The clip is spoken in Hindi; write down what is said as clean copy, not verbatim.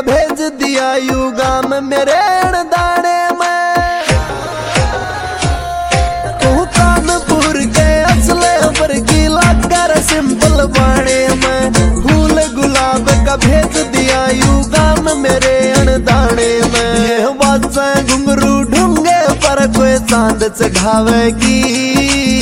का भेज दिया युगा में मेरे दाने में। तू कानपुर के असले पर गीला कर सिंपल बाणे में। फूल गुलाब का भेज दिया युगा में मेरे अनदाने में। ये बात घुंघरू ढूंगे पर कोई चांद चढ़ावेगी।